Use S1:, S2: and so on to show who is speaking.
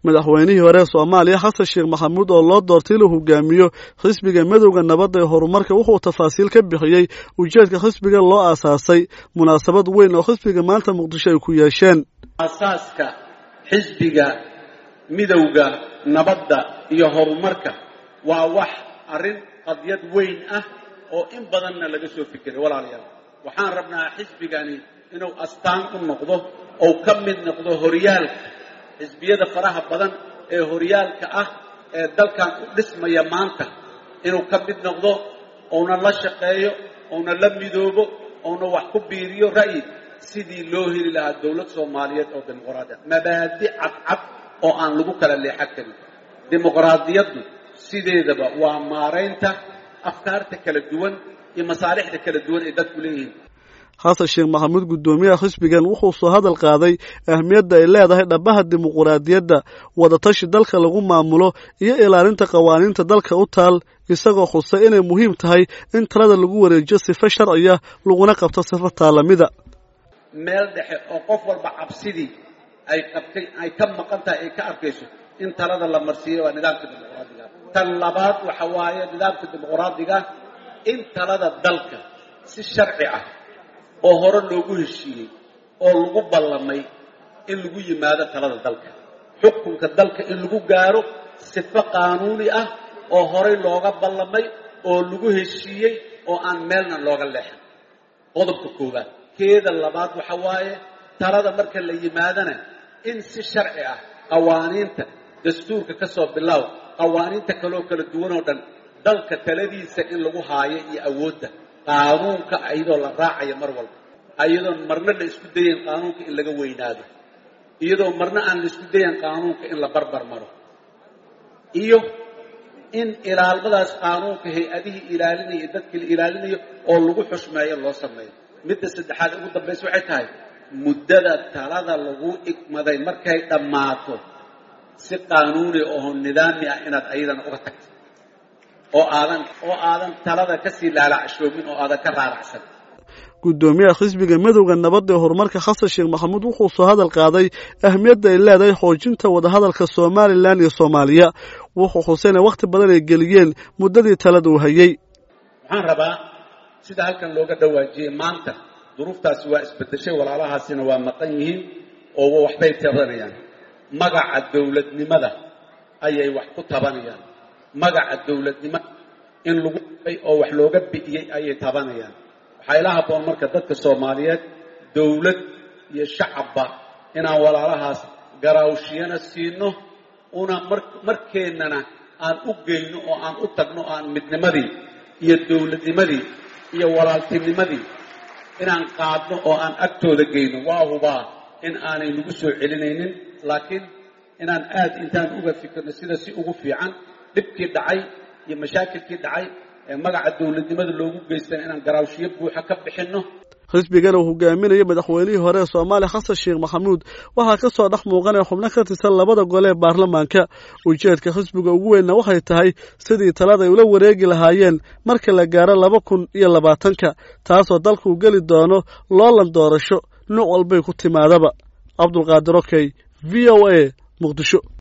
S1: madaxweynihii hore Soomaaliya Xasan Sheekh Maxamuud oo loo doortay inuu hogaamiyo xisbiga Midowga Nabadda ee Horumarka wuxuu tafaasiil ka bixiyay ujeedka xisbiga loo aasaasay munaasabad weyn oo xisbiga maanta Muqdisho ay ku yeesheen.
S2: Asaaska xisbiga Midowga Nabadda iyo Horumarka waa wax arrin qadiyad weyn ah oo in badanna laga soo fikiray walaalayaal. Waxaan rabnaa xisbigani inuu astaan u noqdo oo ka mid noqdo horyaalka xisbiyada faraha badan ee horyaalka ah ee dalkan u dhismaya maanta inuu ka mid noqdo oo la shaqeeyo oo la midoobo oo wax ku biiriyo ra'yi sidii loo heli lahaa dawlad Soomaaliyeed oo dimuqraadi ah mabaadi cad oo aan lagu kala leexan karin. Dimuqraadiyaddu sideedaba waa maareynta afkaarta kala duwan iyo masaalixda kala duwan ee dadku leeyihiin.
S1: Xasan Sheekh Maxamuud gudoomiyaha xisbigan wuxuu soo hadal qaaday ahmiyadda ay leedahay dhabaha dimuqraadiyadda wada tashi dalka lagu maamulo iyo ilaalinta qawaaniinta dalka u taal isagoo xusay inay muhiim tahay in talada lagu wareejiyo sifo sharci ah laguna qabto sifo taalamida
S2: meel dhexe oo qof walba cabsidii ay qabtay ay ka maqan tahay ay ka arkayso in talada la marsiiyo waa nidaamka dimuqraadiga. Tan labaad waxa waaye nidaamka dimuqraadiga in talada dalka si sharci ah oo hore loogu heshiiyey oo lagu ballamay in lagu yimaado talada dalka xukunka dalka in lagu gaaro sifo qaanuuni ah oo hore looga ballamay oo lagu heshiiyey oo aan meelna looga leexan. qodobka koowaad keeda labaad waxa waaye talada marka la yimaadana in si sharci ah qawaaniinta dastuurka ka soo bilow qawaaniinta kala duwan oo dhan dalka taladiisa in lagu haayo iyo awoodda qaanuunka ayadoo la raacayo mar walba ayadoo marna la isku dayin qaanuunka in laga weynaado iyadoo marna aan la isku dayin qaanuunka in la barbar maro iyo in ilaalmadaas qaanuunka hay'adihii ilaalinaya dadka ilaalinayo oo lagu xushmeeyo loo sameeyo. midda saddexaad ugu dambaysa waxay tahay muddada talada lagu igmaday markay dhammaato si qaanuuni oo nidaami ah inaad ayadana uga tagto oo aadan talada ka sii laalacshoomin oo aadan ka raaracsan.
S1: gudoomiyaha xisbiga Midowga Nabadda ee Horumarka Xasan Sheekh Maxamuud wuxuu soo hadal qaaday ahmiyadda ay leedahay xoojinta wada hadalka Soomaaliland iyo Soomaaliya wuxuu xuseynay waqti badan ay geliyeen muddadii talada uu hayay.
S2: waxaan rabaa sida halkan looga dhawaajiyay maanta duruuftaasi waa isbedeshay walaalahaasina waa maqan yihiin oo waxbay tabanayaan magaca dawladnimada ayay wax ku tabanayaan magaca dawladnimada in lagu oo wax looga bixiyay ayay tabanayaan. waxay la haboon marka dadka Soomaaliyeed dawlad iyo shacabba inaan walaalahaas garaawshiyana siino una markeenana aan u geyno oo aan u tagno aan midnimadii iyo dawladnimadii iyo walaaltinimadii inaan qaadno oo aan agtooda geyno waa hubaa in aanay nagu soo celinaynin laakiin inaan aad intaan uga fikirno sida si ugu fiican dhibkii dhacay iyo mashaakilkii dhacay ee magaca dawladnimada loogu geystay inaan garaawshiyo buuxa ka bixinno.
S1: xisbigana uu hogaaminayo madaxweynihii hore ee Soomaaliya Xasan Sheekh Maxamuud waxaa ka soo dhex muuqanaya xubno ka tirsan labada gole ee baarlamaanka. ujeedka xisbiga ugu weyn waxay tahay sidii talada ay ula wareegi lahaayeen marka la gaaro 2020 taasoo dalku u gali doono loolan doorasho nooc walba ku timaadaba. Cabdulqaadir Okey VOA Muqdisho.